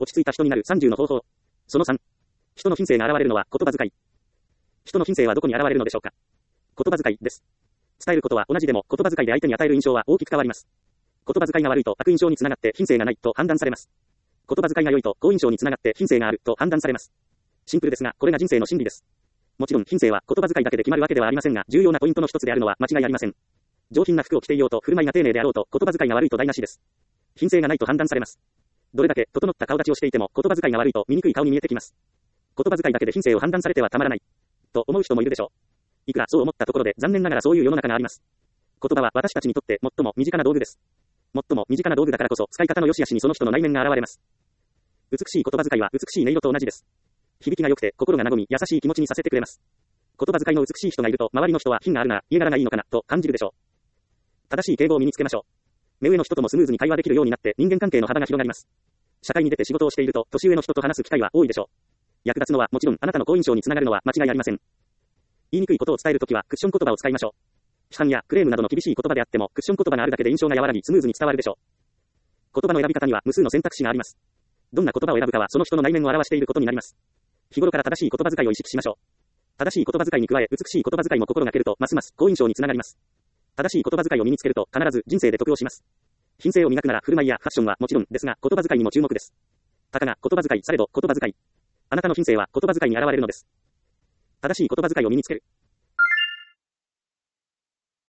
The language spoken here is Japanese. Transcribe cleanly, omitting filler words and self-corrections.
落ち着いた人になる30の方法。その3。人の品性が現れるのは言葉遣い。人の品性はどこに現れるのでしょうか。言葉遣いです。伝えることは同じでも言葉遣いで相手に与える印象は大きく変わります。言葉遣いが悪いと悪印象につながって品性がないと判断されます。言葉遣いが良いと好印象につながって品性があると判断されます。シンプルですが、これが人生の真理です。もちろん品性は言葉遣いだけで決まるわけではありませんが、重要なポイントの一つであるのは間違いありません。上品な服を着ていようと振る舞いが丁寧であろうと言葉遣いが悪いと台無しです。品性がないと判断されます。どれだけ整った顔立ちをしていても言葉遣いが悪いと醜い顔に見えてきます。言葉遣いだけで品性を判断されてはたまらない。と思う人もいるでしょう。いくらそう思ったところで残念ながらそういう世の中があります。言葉は私たちにとって最も身近な道具です。最も身近な道具だからこそ使い方の良し悪しにその人の内面が現れます。美しい言葉遣いは美しい音色と同じです。響きが良くて心が和み優しい気持ちにさせてくれます。言葉遣いの美しい人がいると周りの人は品があるな、家柄がいいのかなと感じるでしょう。正しい敬語を身につけましょう。目上の人ともスムーズに会話できるようになって人間関係の幅が広がります。社会に出て仕事をしていると年上の人と話す機会は多いでしょう。役立つのはもちろんあなたの好印象につながるのは間違いありません。言いにくいことを伝えるときはクッション言葉を使いましょう。批判やクレームなどの厳しい言葉であってもクッション言葉があるだけで印象が和らぎスムーズに伝わるでしょう。言葉の選び方には無数の選択肢があります。どんな言葉を選ぶかはその人の内面を表していることになります。日頃から正しい言葉遣いを意識しましょう。正しい言葉遣いに加え美しい言葉遣いも心がけるとますます好印象につながります。正しい言葉遣いを身につけると必ず人生で得をします。品性を磨くなら振る舞いやファッションはもちろんですが言葉遣いにも注目です。たかが言葉遣いされど言葉遣い。あなたの品性は言葉遣いに現れるのです。正しい言葉遣いを身につける。